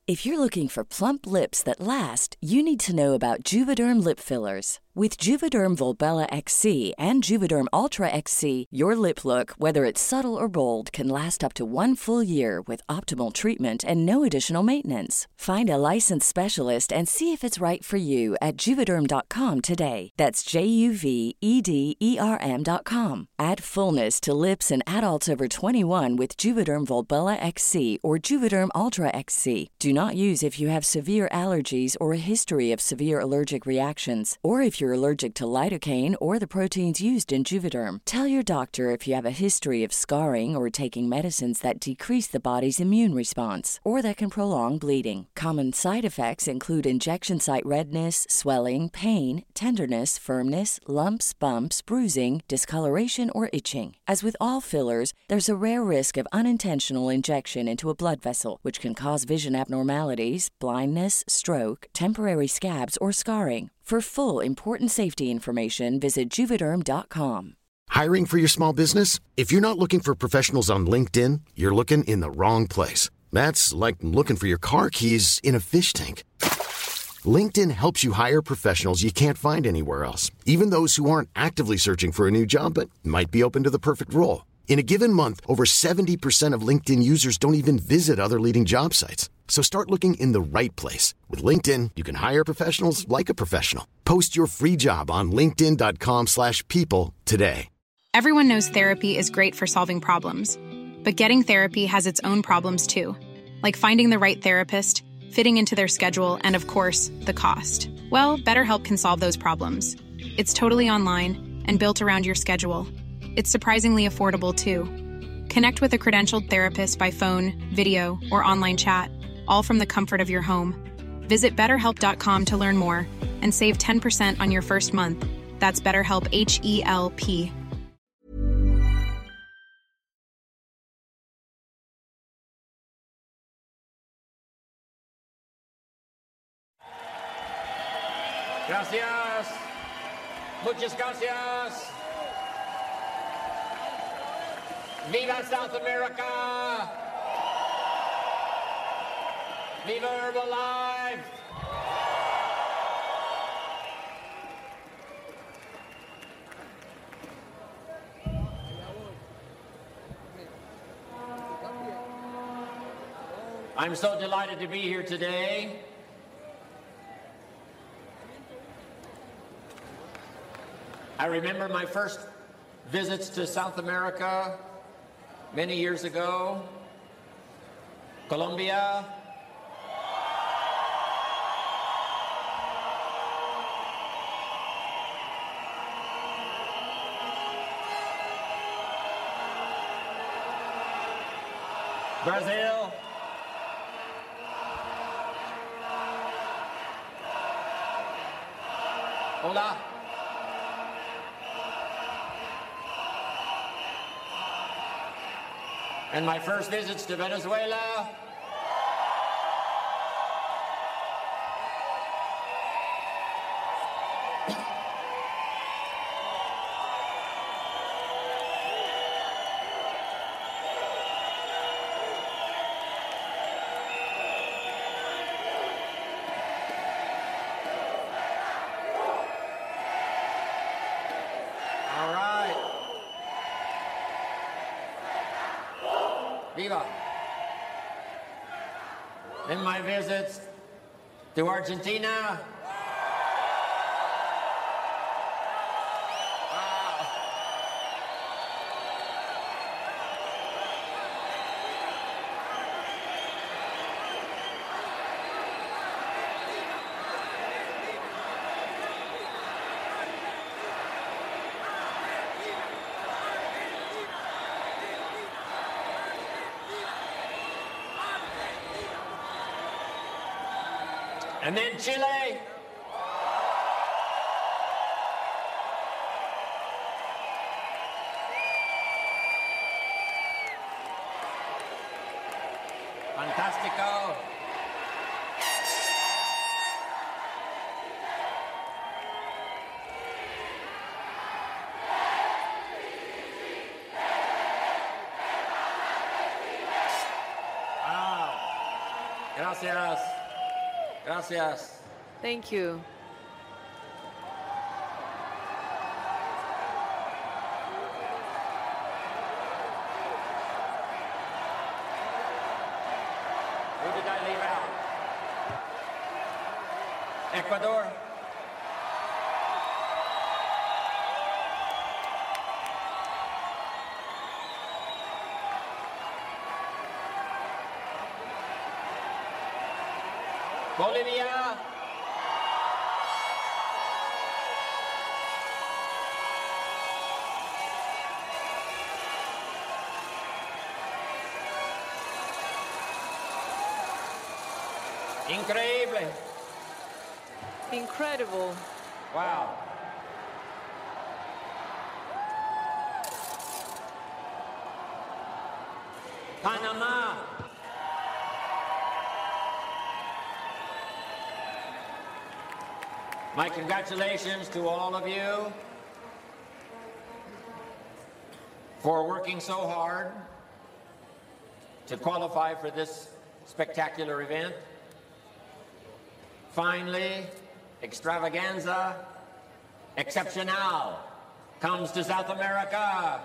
If you're looking for plump lips that last, you need to know about Juvederm lip fillers. With Juvederm Volbella XC and Juvederm Ultra XC, your lip look, whether it's subtle or bold, can last up to 1 full year with optimal treatment and no additional maintenance. Find a licensed specialist and see if it's right for you at Juvederm.com today. That's JUVEDERM.com. Add fullness to lips in adults over 21 with Juvederm Volbella XC or Juvederm Ultra XC. Do not use if you have severe allergies or a history of severe allergic reactions, or if you're allergic to lidocaine or the proteins used in Juvederm. Tell your doctor if you have a history of scarring or taking medicines that decrease the body's immune response or that can prolong bleeding. Common side effects include injection site redness, swelling, pain, tenderness, firmness, lumps, bumps, bruising, discoloration, or itching. As with all fillers, there's a rare risk of unintentional injection into a blood vessel, which can cause vision abnormalities, blindness, stroke, temporary scabs, or scarring. For full, important safety information, visit Juvederm.com. Hiring for your small business? If you're not looking for professionals on LinkedIn, you're looking in the wrong place. That's like looking for your car keys in a fish tank. LinkedIn helps you hire professionals you can't find anywhere else, even those who aren't actively searching for a new job but might be open to the perfect role. In a given month, over 70% of LinkedIn users don't even visit other leading job sites. So start looking in the right place. With LinkedIn, you can hire professionals like a professional. Post your free job on linkedin.com/people today. Everyone knows therapy is great for solving problems, but getting therapy has its own problems too, like finding the right therapist, fitting into their schedule, and of course, the cost. Well, BetterHelp can solve those problems. It's totally online and built around your schedule. It's surprisingly affordable too. Connect with a credentialed therapist by phone, video, or online chat, all from the comfort of your home. Visit BetterHelp.com to learn more and save 10% on your first month. That's BetterHelp, H-E-L-P. Gracias. Muchas gracias. Viva South America! Viva Herbalife! I'm so delighted to be here today. I remember my first visits to South America many years ago. Colombia, Brazil, hola. And my first visits to Venezuela. Viva. In my visits to Argentina, and then Chile. Fantastico. Gracias. Gracias. Thank you. Who did I leave out? Ecuador. Bolivia. Increíble. Incredible. Wow. Panama. My congratulations to all of you for working so hard to qualify for this spectacular event. Finally, Extravaganza Excepcional comes to South America.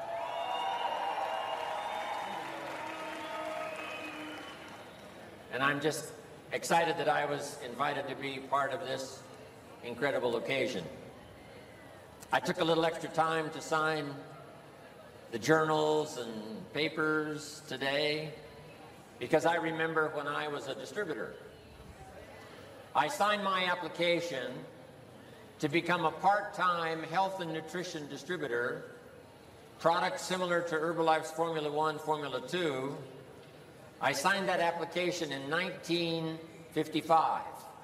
And I'm just excited that I was invited to be part of this incredible occasion. I took a little extra time to sign the journals and papers today because I remember when I was a distributor. I signed my application to become a part-time health and nutrition distributor, products similar to Herbalife's Formula 1, Formula 2. I signed that application in 1955.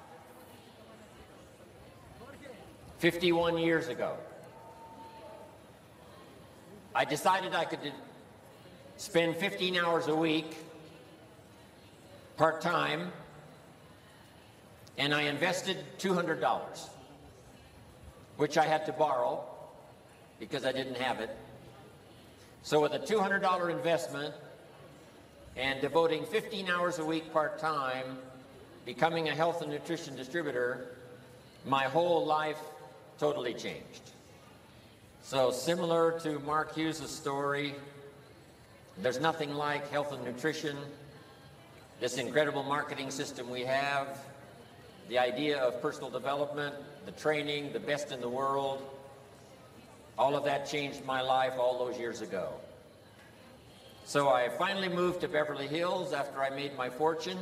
51 years ago. I decided I could spend 15 hours a week, part-time, and I invested $200, which I had to borrow because I didn't have it. So with a $200 investment and devoting 15 hours a week part-time, becoming a health and nutrition distributor, my whole life totally changed. So similar to Mark Hughes' story, there's nothing like health and nutrition, this incredible marketing system we have, the idea of personal development, the training, the best in the world. All of that changed my life all those years ago. So I finally moved to Beverly Hills after I made my fortune,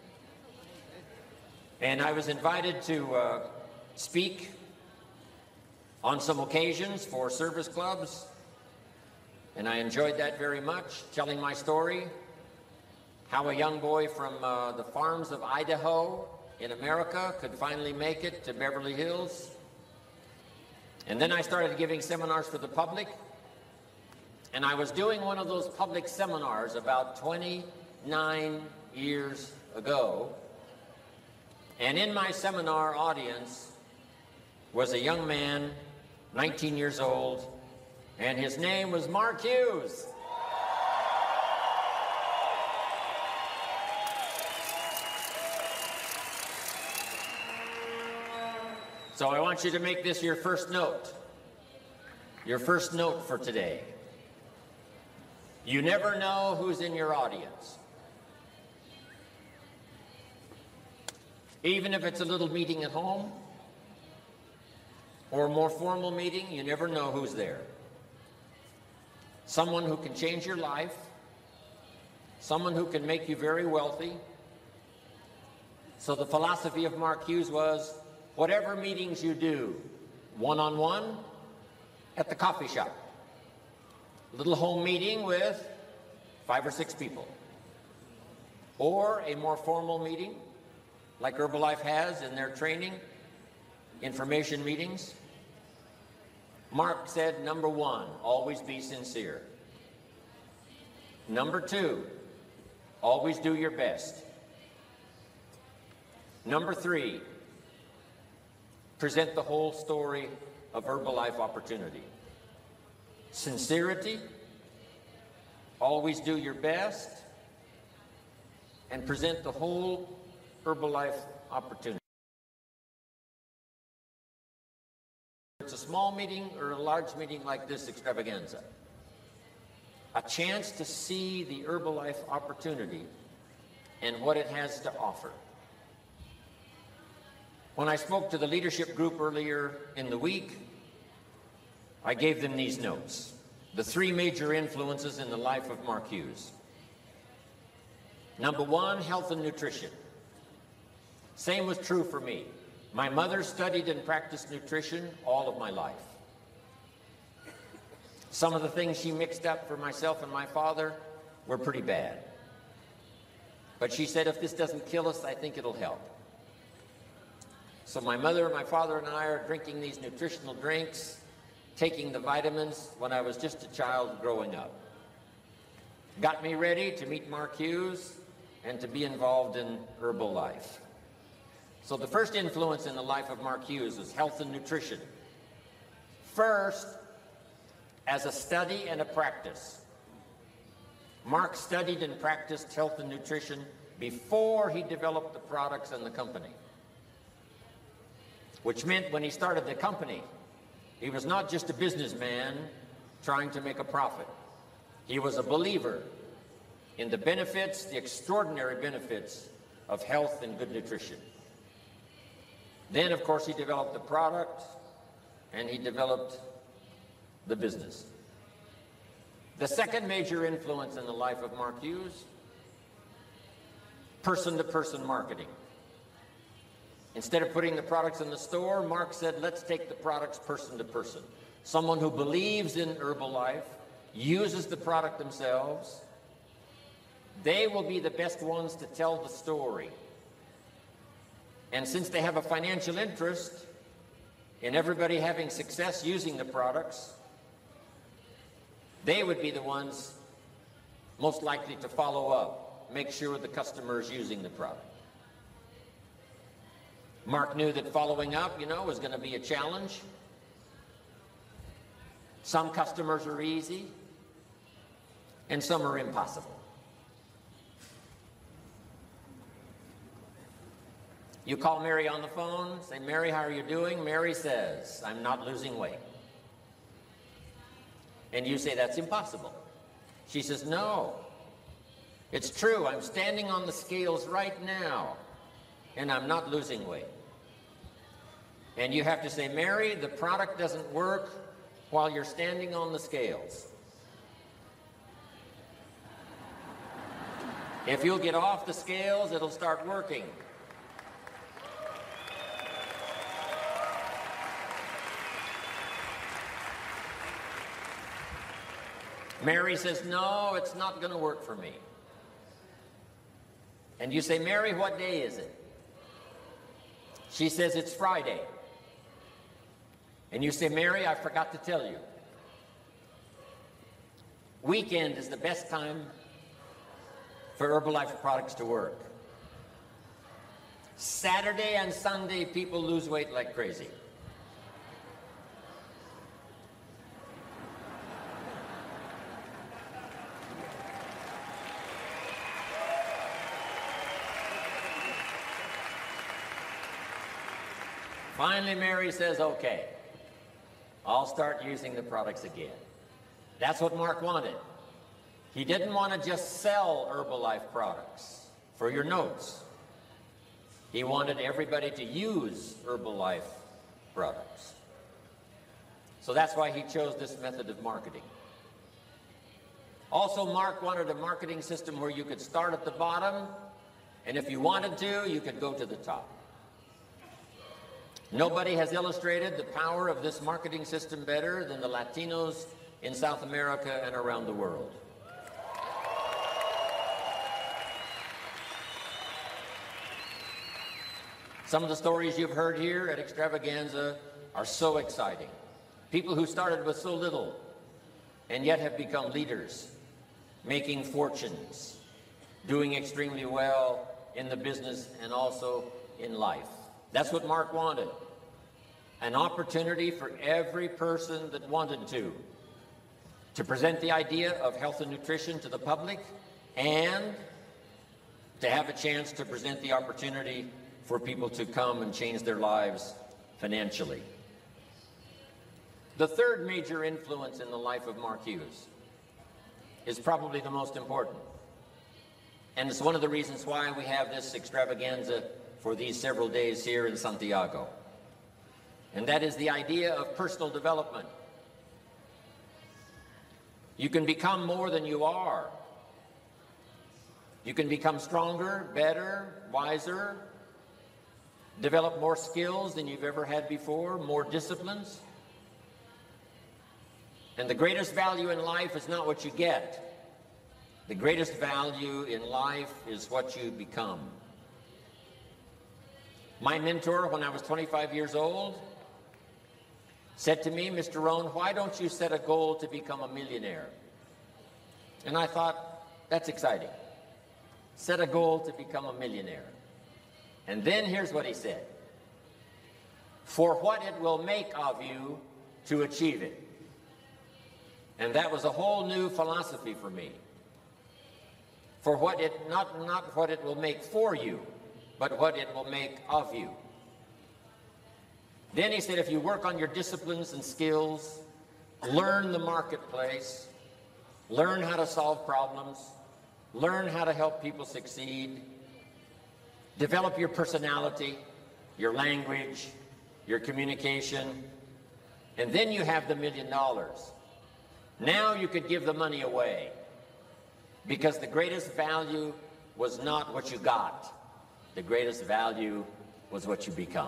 and I was invited to speak on some occasions for service clubs, and I enjoyed that very much, telling my story, how a young boy from the farms of Idaho in America could finally make it to Beverly Hills. And then I started giving seminars for the public, and I was doing one of those public seminars about 29 years ago, and in my seminar audience was a young man, 19 years old, and his name was Mark Hughes. So I want you to make this your first note for today. You never know who's in your audience. Even if it's a little meeting at home or a more formal meeting, you never know who's there. Someone who can change your life, someone who can make you very wealthy. So the philosophy of Mark Hughes was, whatever meetings you do, one-on-one, at the coffee shop, a little home meeting with 5 or 6 people, or a more formal meeting like Herbalife has in their training, information meetings. Mark said, number 1, always be sincere. Number 2, always do your best. Number 3, present the whole story of Herbalife opportunity. Sincerity, always do your best, and present the whole Herbalife opportunity. It's a small meeting or a large meeting like this extravaganza. A chance to see the Herbalife opportunity and what it has to offer. When I spoke to the leadership group earlier in the week, I gave them these notes. The 3 major influences in the life of Mark Hughes. Number 1, health and nutrition. Same was true for me. My mother studied and practiced nutrition all of my life. Some of the things she mixed up for myself and my father were pretty bad. But she said, if this doesn't kill us, I think it'll help. So my mother, my father, and I are drinking these nutritional drinks, taking the vitamins when I was just a child growing up. Got me ready to meet Mark Hughes and to be involved in Herbalife. So the first influence in the life of Mark Hughes was health and nutrition. First, as a study and a practice. Mark studied and practiced health and nutrition before he developed the products and the company. Which meant when he started the company, he was not just a businessman trying to make a profit. He was a believer in the benefits, the extraordinary benefits of health and good nutrition. Then, of course, he developed the product and he developed the business. The second major influence in the life of Mark Hughes, person-to-person marketing. Instead of putting the products in the store, Mark said, let's take the products person to person. Someone who believes in Herbalife, uses the product themselves, they will be the best ones to tell the story. And since they have a financial interest in everybody having success using the products, they would be the ones most likely to follow up, make sure the customer is using the product. Mark knew that following up, was going to be a challenge. Some customers are easy, and some are impossible. You call Mary on the phone, say, Mary, how are you doing? Mary says, I'm not losing weight. And you say, that's impossible. She says, no, it's true. I'm standing on the scales right now, and I'm not losing weight. And you have to say, Mary, the product doesn't work while you're standing on the scales. If you'll get off the scales, it'll start working. Mary says, no, it's not going to work for me. And you say, Mary, what day is it? She says, it's Friday. And you say, Mary, I forgot to tell you. Weekend is the best time for Herbalife products to work. Saturday and Sunday, people lose weight like crazy. Finally, Mary says, okay, I'll start using the products again. That's what Mark wanted. He didn't want to just sell Herbalife products for your notes. He wanted everybody to use Herbalife products. So that's why he chose this method of marketing. Also, Mark wanted a marketing system where you could start at the bottom, and if you wanted to, you could go to the top. Nobody has illustrated the power of this marketing system better than the Latinos in South America and around the world. Some of the stories you've heard here at Extravaganza are so exciting. People who started with so little and yet have become leaders, making fortunes, doing extremely well in the business and also in life. That's what Mark wanted. An opportunity for every person that wanted to present the idea of health and nutrition to the public and to have a chance to present the opportunity for people to come and change their lives financially. The third major influence in the life of Mark Hughes is probably the most important. And it's one of the reasons why we have this extravaganza for these several days here in Santiago. And that is the idea of personal development. You can become more than you are. You can become stronger, better, wiser, develop more skills than you've ever had before, more disciplines. And the greatest value in life is not what you get. The greatest value in life is what you become. My mentor, when I was 25 years old, said to me, "Mr. Rohn, why don't you set a goal to become a millionaire?" And I thought, that's exciting. Set a goal to become a millionaire. And then here's what he said: "For what it will make of you to achieve it." And that was a whole new philosophy for me. For what it, not what it will make for you, but what it will make of you. Then he said, if you work on your disciplines and skills, learn the marketplace, learn how to solve problems, learn how to help people succeed, develop your personality, your language, your communication, and then you have the $1 million. Now you could give the money away, because the greatest value was not what you got. The greatest value was what you become.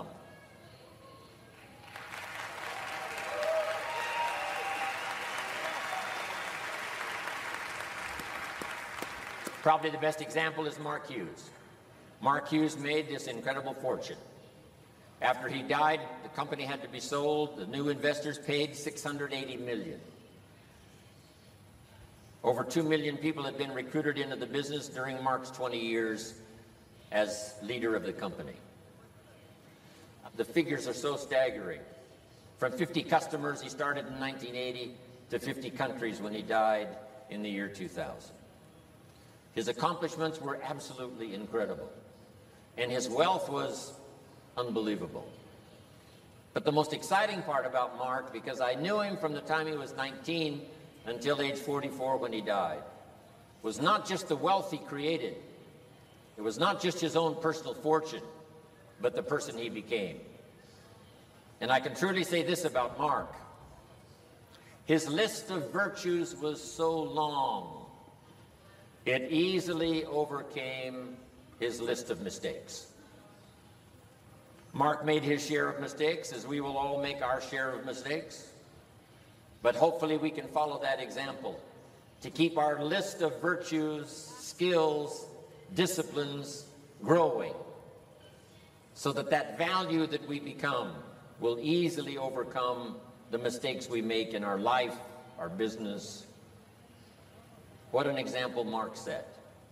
Probably the best example is Mark Hughes. Mark Hughes made this incredible fortune. After he died, the company had to be sold. The new investors paid $680 million. Over 2 million people had been recruited into the business during Mark's 20 years as leader of the company. The figures are so staggering. From 50 customers he started in 1980 to 50 countries when he died in the year 2000. His accomplishments were absolutely incredible, and his wealth was unbelievable. But the most exciting part about Mark, because I knew him from the time he was 19 until age 44 when he died, was not just the wealth he created. It was not just his own personal fortune, but the person he became. And I can truly say this about Mark: his list of virtues was so long, it easily overcame his list of mistakes. Mark made his share of mistakes, as we will all make our share of mistakes. But hopefully we can follow that example to keep our list of virtues, skills, disciplines growing, so that that value that we become will easily overcome the mistakes we make in our life, our business. What an example Mark set.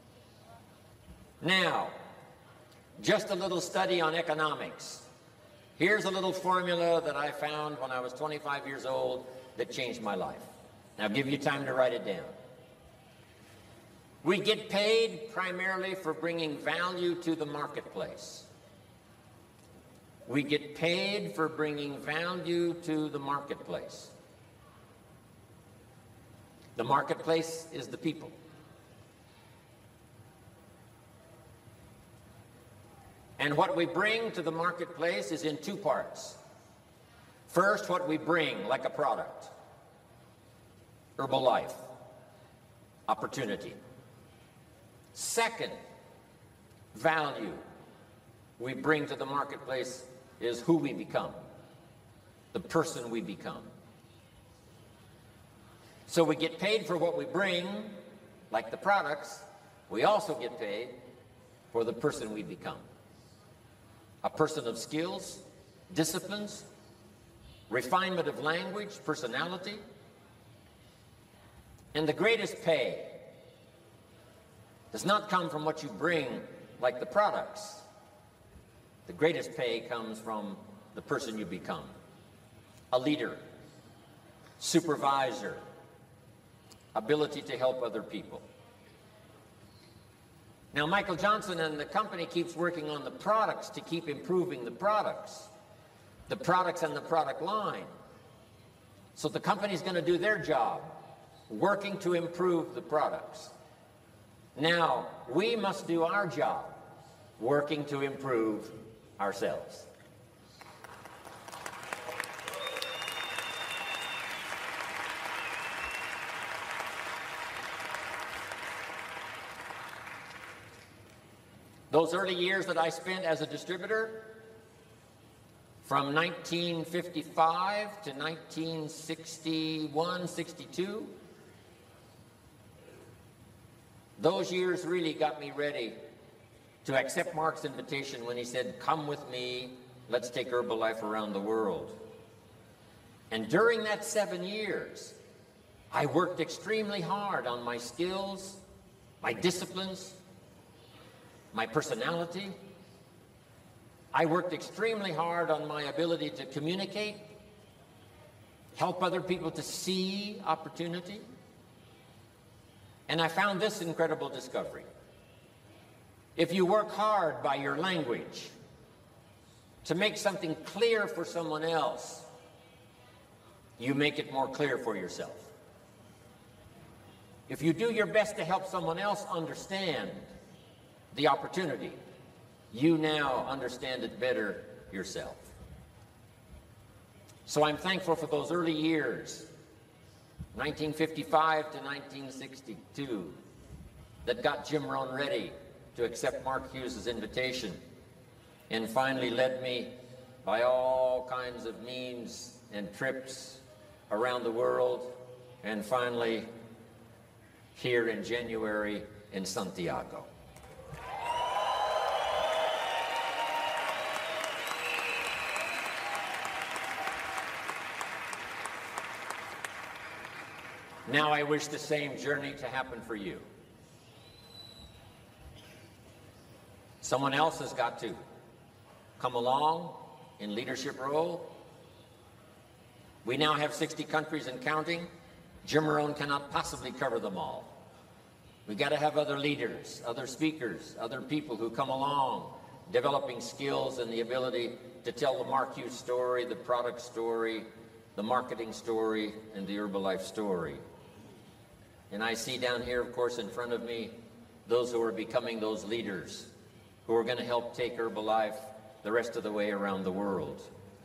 Now, just a little study on economics. Here's a little formula that I found when I was 25 years old that changed my life. Now, I'll give you time to write it down. We get paid primarily for bringing value to the marketplace. We get paid for bringing value to the marketplace. The marketplace is the people. And what we bring to the marketplace is in two parts. First, what we bring, like a product: Herbalife, opportunity. Second, value we bring to the marketplace is who we become, the person we become. So we get paid for what we bring, like the products. We also get paid for the person we become. A person of skills, disciplines, refinement of language, personality. And the greatest pay does not come from what you bring, like the products. The greatest pay comes from the person you become. A leader, supervisor, ability to help other people. Now, Michael Johnson and the company keeps working on the products to keep improving the products and the product line. So the company's going to do their job, working to improve the products. Now, we must do our job, working to improve ourselves. Those early years that I spent as a distributor, from 1955 to 1961, 62, those years really got me ready to accept Mark's invitation when he said, "Come with me, let's take Herbalife around the world." And during that 7 years, I worked extremely hard on my skills, my disciplines, my personality. I worked extremely hard on my ability to communicate, help other people to see opportunity. And I found this incredible discovery. If you work hard by your language to make something clear for someone else, you make it more clear for yourself. If you do your best to help someone else understand the opportunity, you now understand it better yourself. So I'm thankful for those early years, 1955 to 1962, that got Jim Rohn ready to accept Mark Hughes' invitation, and finally led me by all kinds of means and trips around the world, and finally here in January in Santiago. Now I wish the same journey to happen for you. Someone else has got to come along in leadership role. We now have 60 countries and counting. Jim Rohn cannot possibly cover them all. We've got to have other leaders, other speakers, other people who come along, developing skills and the ability to tell the Mark Hughes story, the product story, the marketing story, and the Herbalife story. And I see down here, of course, in front of me, those who are becoming those leaders who are going to help take Herbalife the rest of the way around the world.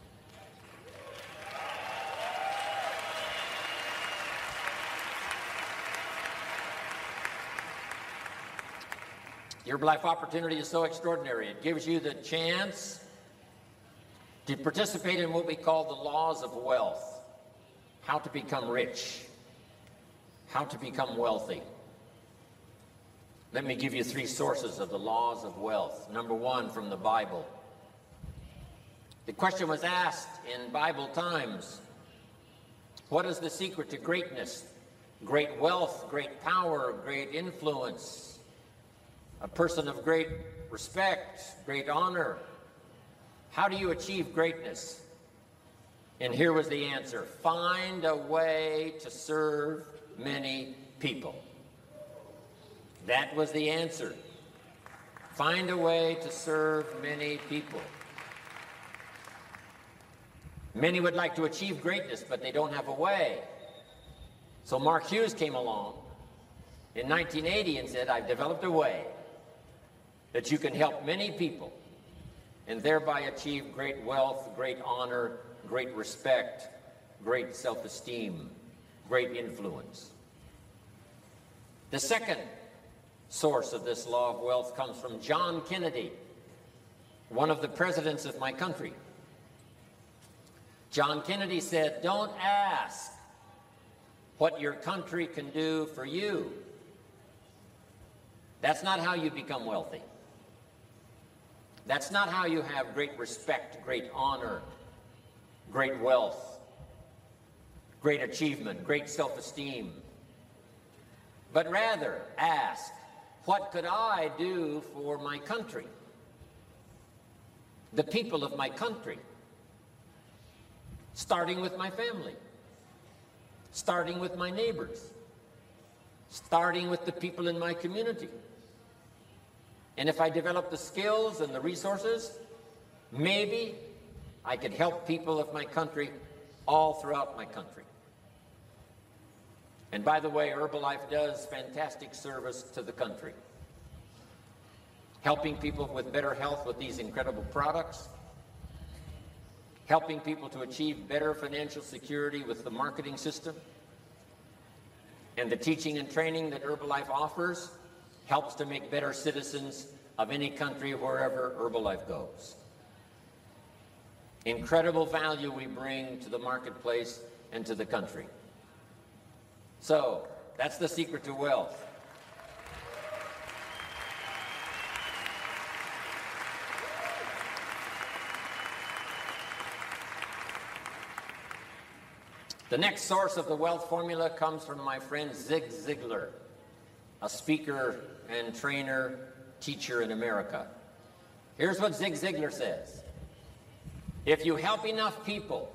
The Herbalife opportunity is so extraordinary. It gives you the chance to participate in what we call the laws of wealth, how to become rich, how to become wealthy. Let me give you 3 sources of the laws of wealth. Number 1, from the Bible. The question was asked in Bible times, what is the secret to greatness, great wealth, great power, great influence, a person of great respect, great honor? How do you achieve greatness? And here was the answer: find a way to serve many people. That was the answer. Find a way to serve many people. Many would like to achieve greatness, but they don't have a way. So Mark Hughes came along in 1980 and said, I've developed a way that you can help many people and thereby achieve great wealth, great honor, great respect, great self-esteem, great influence. The second source of this law of wealth comes from John Kennedy, one of the presidents of my country. John Kennedy said, don't ask what your country can do for you. That's not how you become wealthy. That's not how you have great respect, great honor, great wealth, great achievement, great self-esteem. But rather ask, what could I do for my country? The people of my country. Starting with my family. Starting with my neighbors. Starting with the people in my community. And if I develop the skills and the resources, maybe I could help people of my country all throughout my country. And by the way, Herbalife does fantastic service to the country, helping people with better health with these incredible products, helping people to achieve better financial security with the marketing system, and the teaching and training that Herbalife offers helps to make better citizens of any country wherever Herbalife goes. Incredible value we bring to the marketplace and to the country. So, that's the secret to wealth. The next source of the wealth formula comes from my friend Zig Ziglar, a speaker and trainer, teacher in America. Here's what Zig Ziglar says. If you help enough people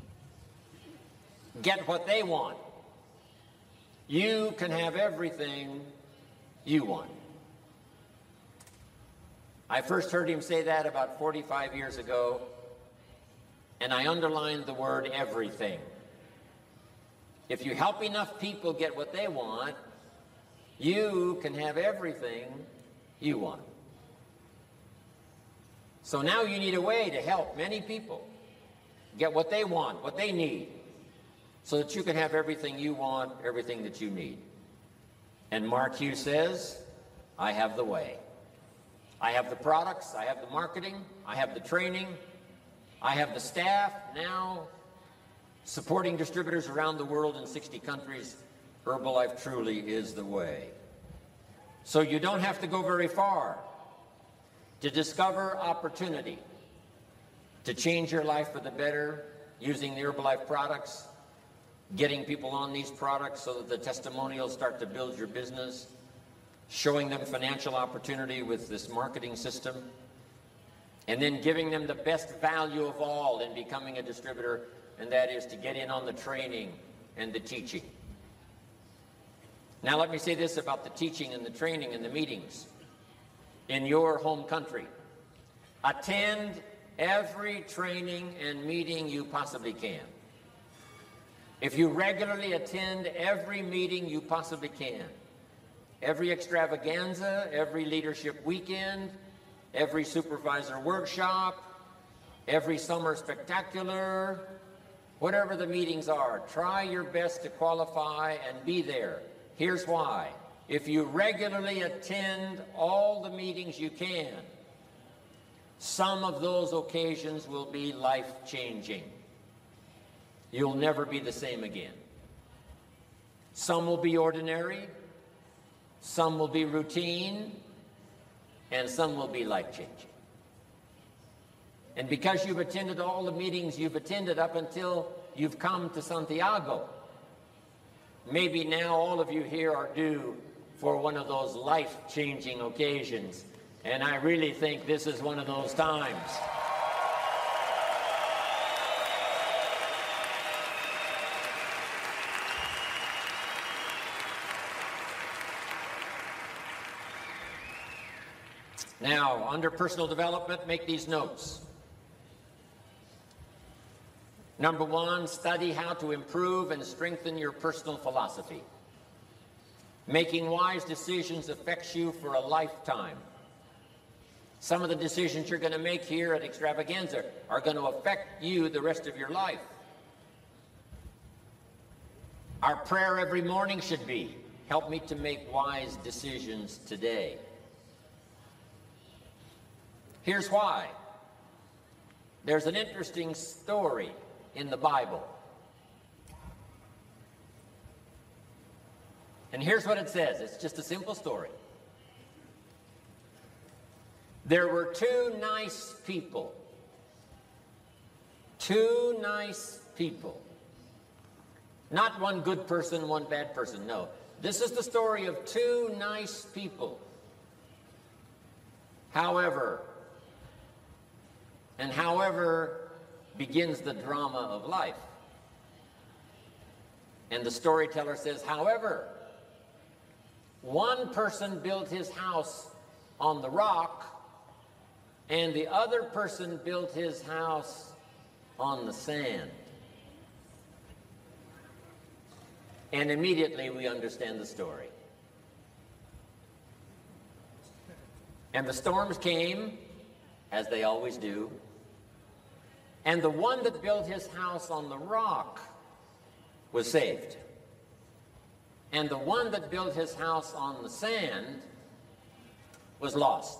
get what they want, you can have everything you want. I first heard him say that about 45 years ago, and I underlined the word everything. If you help enough people get what they want, you can have everything you want. So now you need a way to help many people get what they want, what they need, so that you can have everything you want, everything that you need. And Mark Hughes says, I have the way. I have the products, I have the marketing, I have the training, I have the staff now supporting distributors around the world in 60 countries. Herbalife truly is the way. So you don't have to go very far to discover opportunity to change your life for the better using the Herbalife products, getting people on these products so that the testimonials start to build your business, showing them financial opportunity with this marketing system, and then giving them the best value of all in becoming a distributor, and that is to get in on the training and the teaching. Now let me say this about the teaching and the training and the meetings. In your home country, attend every training and meeting you possibly can. If you regularly attend every meeting you possibly can, every extravaganza, every leadership weekend, every supervisor workshop, every summer spectacular, whatever the meetings are, try your best to qualify and be there. Here's why. If you regularly attend all the meetings you can, some of those occasions will be life-changing. You'll never be the same again. Some will be ordinary, some will be routine, and some will be life-changing. And because you've attended all the meetings you've attended up until you've come to Santiago, maybe now all of you here are due for one of those life-changing occasions. And I really think this is one of those times. Now, under personal development, make these notes. Number one, study how to improve and strengthen your personal philosophy. Making wise decisions affects you for a lifetime. Some of the decisions you're going to make here at Extravaganza are going to affect you the rest of your life. Our prayer every morning should be, help me to make wise decisions today. Here's why. There's an interesting story in the Bible. And here's what it says. It's just a simple story. There were two nice people. Two nice people. Not one good person, one bad person. No. This is the story of two nice people. However begins the drama of life. And the storyteller says, however, one person built his house on the rock, and the other person built his house on the sand. And immediately we understand the story. And the storms came, as they always do, and the one that built his house on the rock was saved. And the one that built his house on the sand was lost.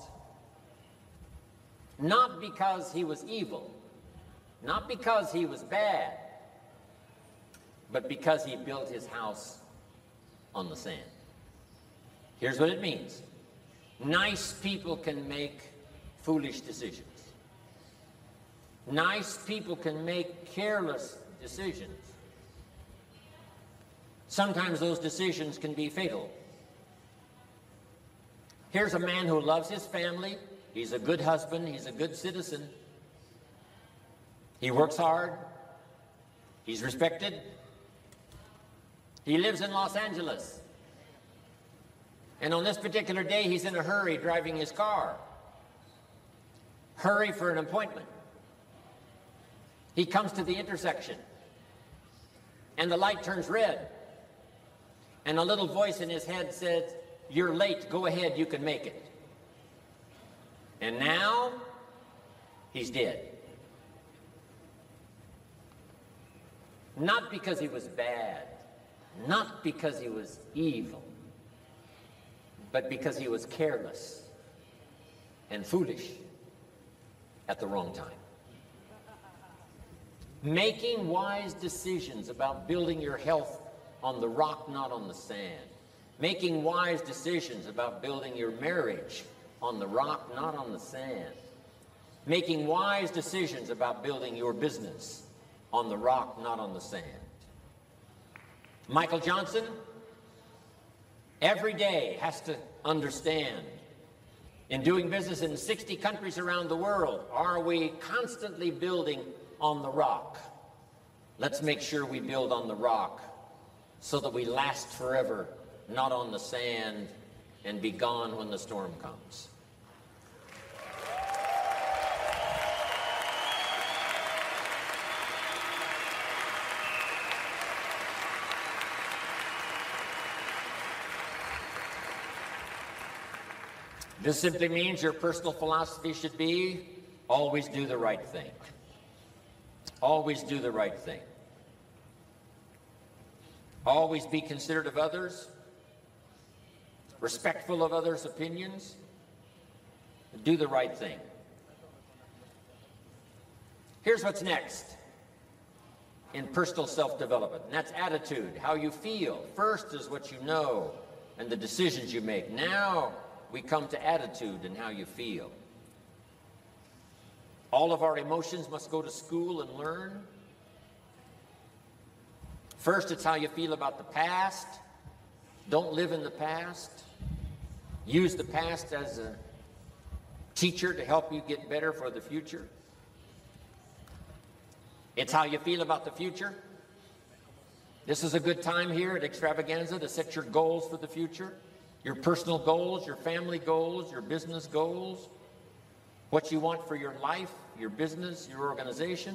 Not because he was evil, not because he was bad, but because he built his house on the sand. Here's what it means. Nice people can make foolish decisions. Nice people can make careless decisions. Sometimes those decisions can be fatal. Here's a man who loves his family. He's a good husband. He's a good citizen. He works hard. He's respected. He lives in Los Angeles. And on this particular day, he's in a hurry driving his car. Hurry for an appointment. He comes to the intersection, and the light turns red. And a little voice in his head says, "You're late, go ahead, you can make it." And now, he's dead. Not because he was bad, not because he was evil, but because he was careless and foolish at the wrong time. Making wise decisions about building your health on the rock, not on the sand. Making wise decisions about building your marriage on the rock, not on the sand. Making wise decisions about building your business on the rock, not on the sand. Michael Johnson every day has to understand, in doing business in 60 countries around the world, are we constantly building on the rock? Let's make sure we build on the rock so that we last forever, not on the sand, and be gone when the storm comes. This simply means your personal philosophy should be always do the right thing. Always do the right thing. Always be considerate of others, respectful of others' opinions, do the right thing. Here's what's next in personal self-development, and that's attitude, how you feel. First is what you know and the decisions you make. Now we come to attitude and how you feel. All of our emotions must go to school and learn. First, it's how you feel about the past. Don't live in the past. Use the past as a teacher to help you get better for the future. It's how you feel about the future. This is a good time here at Extravaganza to set your goals for the future. Your personal goals, your family goals, your business goals. What you want for your life, your business, your organization.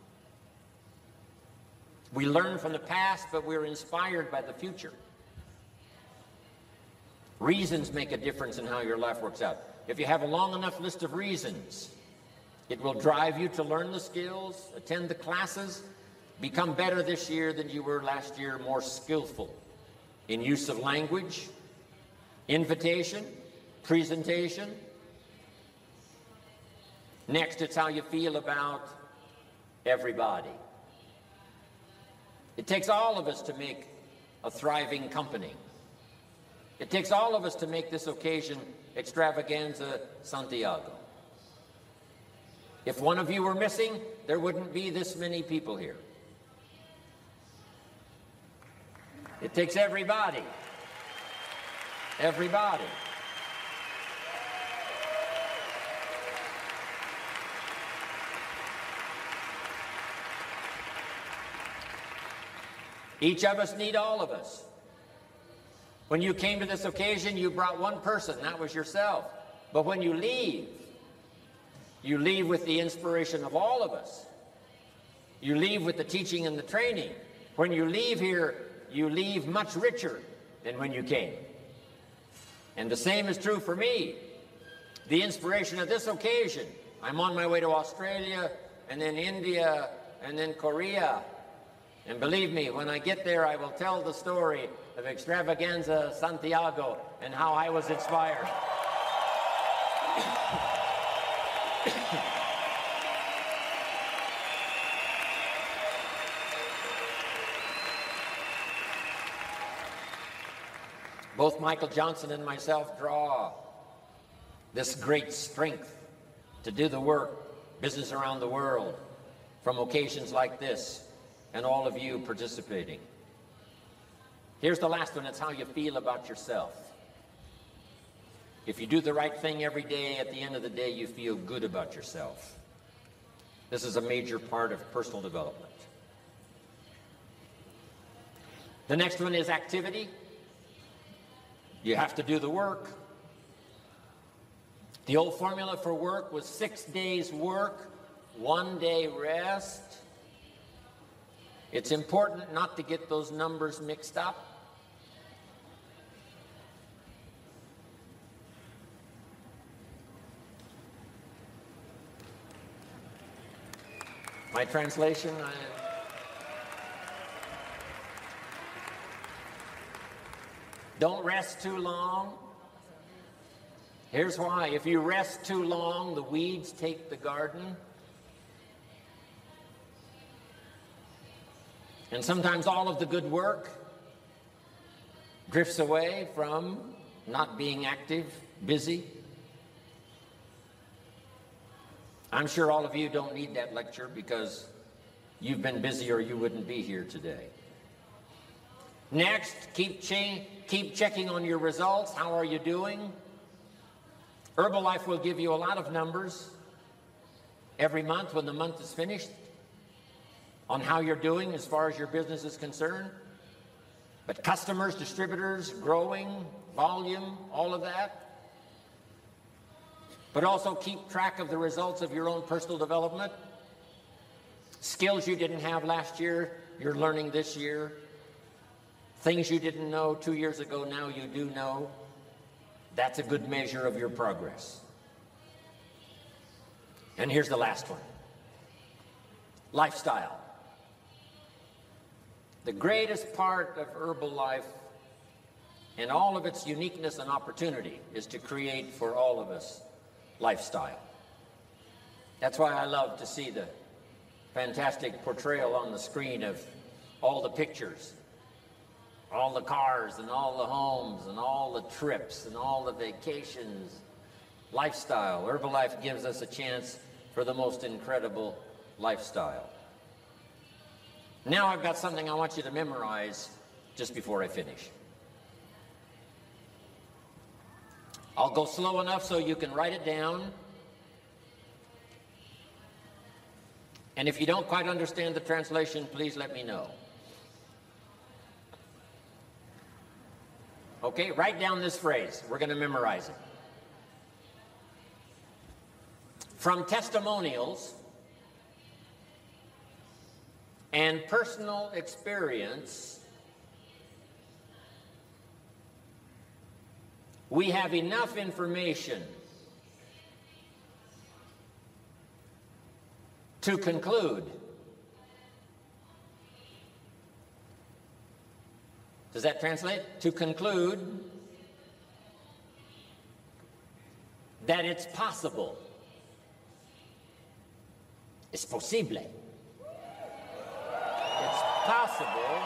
We learn from the past, but we're inspired by the future. Reasons make a difference in how your life works out. If you have a long enough list of reasons, it will drive you to learn the skills, attend the classes, become better this year than you were last year, more skillful in use of language, invitation, presentation. Next, it's how you feel about everybody. It takes all of us to make a thriving company. It takes all of us to make this occasion Extravaganza Santiago. If one of you were missing, there wouldn't be this many people here. It takes everybody. Everybody. Each of us need all of us. When you came to this occasion, you brought one person, that was yourself. But when you leave with the inspiration of all of us. You leave with the teaching and the training. When you leave here, you leave much richer than when you came. And the same is true for me. The inspiration of this occasion. I'm on my way to Australia, and then India, and then Korea. And believe me, when I get there, I will tell the story of Extravaganza Santiago and how I was inspired. Both Michael Johnson and myself draw this great strength to do the work, business around the world, from occasions like this, and all of you participating. Here's the last one. It's how you feel about yourself. If you do the right thing every day, at the end of the day, you feel good about yourself. This is a major part of personal development. The next one is activity. You have to do the work. The old formula for work was 6 days work, 1 day rest. It's important not to get those numbers mixed up. My translation, don't rest too long. Here's why. If you rest too long, the weeds take the garden. And sometimes all of the good work drifts away from not being active, busy. I'm sure all of you don't need that lecture because you've been busy or you wouldn't be here today. Next, keep checking on your results. How are you doing? Herbalife will give you a lot of numbers every month when the month is finished on how you're doing as far as your business is concerned. But customers, distributors, growing, volume, all of that. But also keep track of the results of your own personal development. Skills you didn't have last year, you're learning this year. Things you didn't know 2 years ago, now you do know. That's a good measure of your progress. And here's the last one. Lifestyle. The greatest part of Herbalife and all of its uniqueness and opportunity is to create for all of us lifestyle. That's why I love to see the fantastic portrayal on the screen of all the pictures, all the cars and all the homes and all the trips and all the vacations. Lifestyle. Herbalife gives us a chance for the most incredible lifestyle. Now I've got something I want you to memorize just before I finish. I'll go slow enough so you can write it down. And if you don't quite understand the translation, please let me know. Okay, write down this phrase. We're going to memorize it. From testimonials and personal experience, we have enough information to conclude. Does that translate? To conclude that it's possible. Es posible. It's possible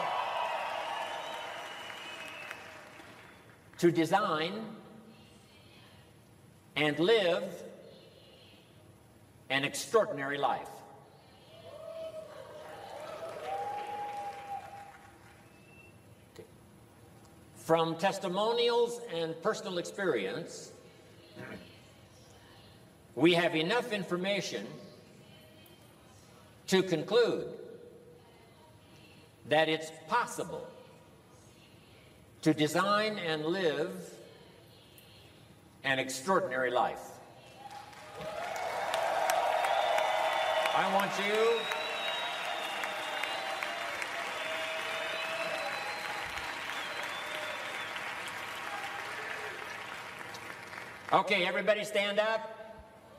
to design and live an extraordinary life. Okay. From testimonials and personal experience, we have enough information to conclude that it's possible to design and live an extraordinary life. I want you Okay, everybody stand up.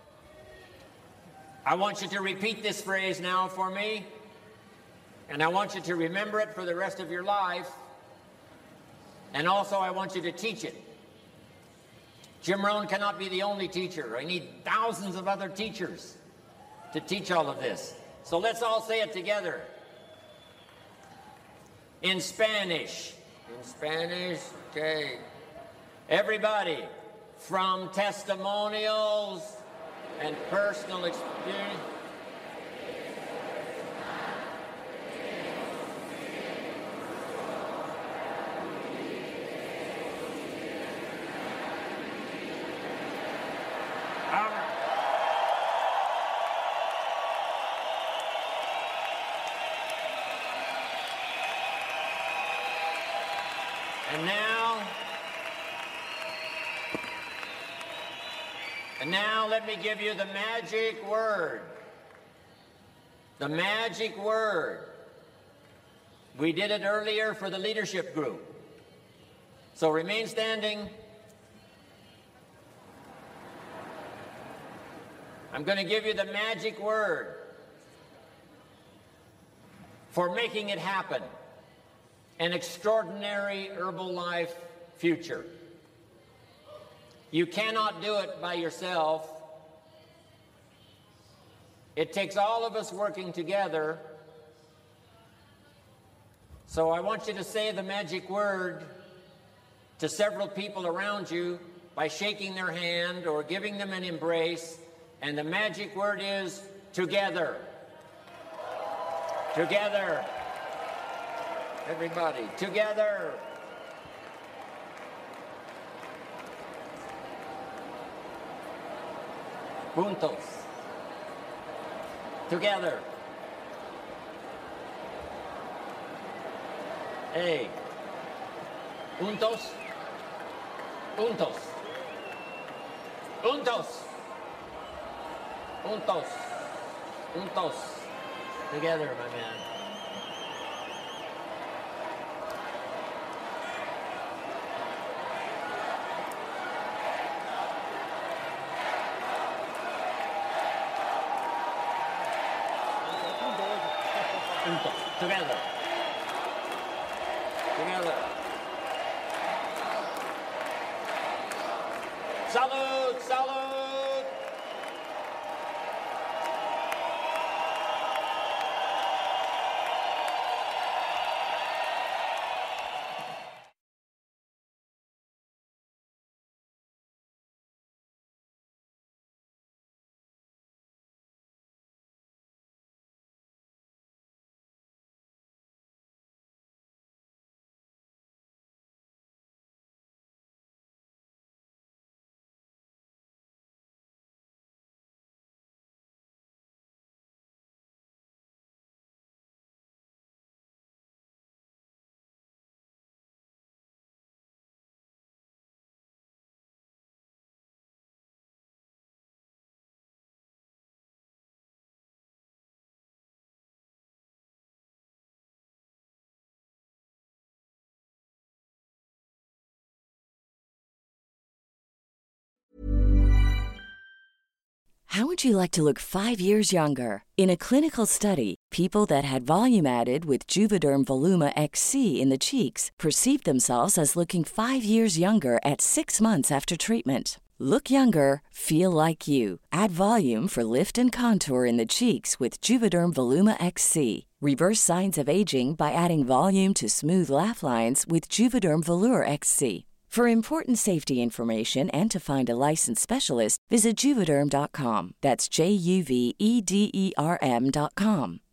I want you to repeat this phrase now for me, and I want you to remember it for the rest of your life, and also I want you to teach it. Jim Rohn cannot be the only teacher. I need thousands of other teachers to teach all of this. So let's all say it together. In Spanish. In Spanish, okay. Everybody, from testimonials and personal experience. And now let me give you the magic word. The magic word. We did it earlier for the leadership group. So remain standing. I'm going to give you the magic word for making it happen. An extraordinary Herbalife future. You cannot do it by yourself. It takes all of us working together. So I want you to say the magic word to several people around you by shaking their hand or giving them an embrace. And the magic word is together. Together. Everybody, together. Juntos. Together. Hey. Juntos. Juntos. Juntos. Juntos. Juntos. Together, my man. Together. Together. Salud! Salud! How would you like to look 5 years younger? In a clinical study, people that had volume added with Juvederm Voluma XC in the cheeks perceived themselves as looking 5 years younger at 6 months after treatment. Look younger, feel like you. Add volume for lift and contour in the cheeks with Juvederm Voluma XC. Reverse signs of aging by adding volume to smooth laugh lines with Juvederm Volure XC. For important safety information and to find a licensed specialist, visit Juvederm.com. That's JUVEDERM.com.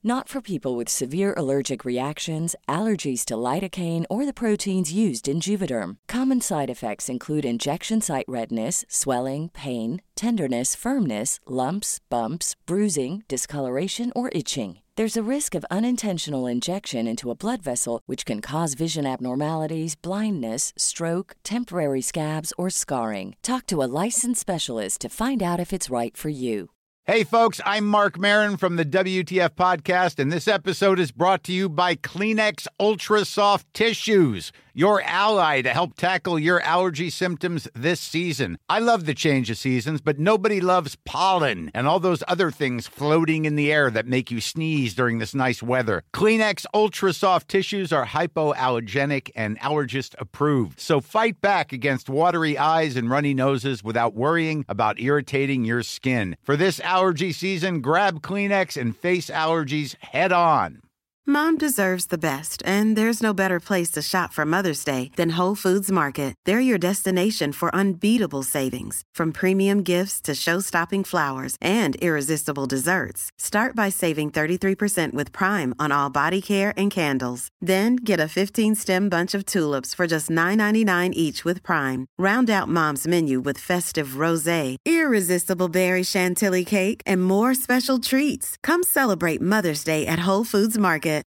Not for people with severe allergic reactions, allergies to lidocaine, or the proteins used in Juvederm. Common side effects include injection site redness, swelling, pain, tenderness, firmness, lumps, bumps, bruising, discoloration, or itching. There's a risk of unintentional injection into a blood vessel, which can cause vision abnormalities, blindness, stroke, temporary scabs, or scarring. Talk to a licensed specialist to find out if it's right for you. Hey, folks, I'm Mark Maron from the WTF Podcast, and this episode is brought to you by Kleenex Ultra Soft Tissues, your ally to help tackle your allergy symptoms this season. I love the change of seasons, but nobody loves pollen and all those other things floating in the air that make you sneeze during this nice weather. Kleenex Ultra Soft Tissues are hypoallergenic and allergist approved, so fight back against watery eyes and runny noses without worrying about irritating your skin. For this allergy season, grab Kleenex and face allergies head on. Mom deserves the best, and there's no better place to shop for Mother's Day than Whole Foods Market. They're your destination for unbeatable savings, from premium gifts to show-stopping flowers and irresistible desserts. Start by saving 33% with Prime on all body care and candles. Then get a 15-stem bunch of tulips for just $9.99 each with Prime. Round out Mom's menu with festive rosé, irresistible berry chantilly cake, and more special treats. Come celebrate Mother's Day at Whole Foods Market.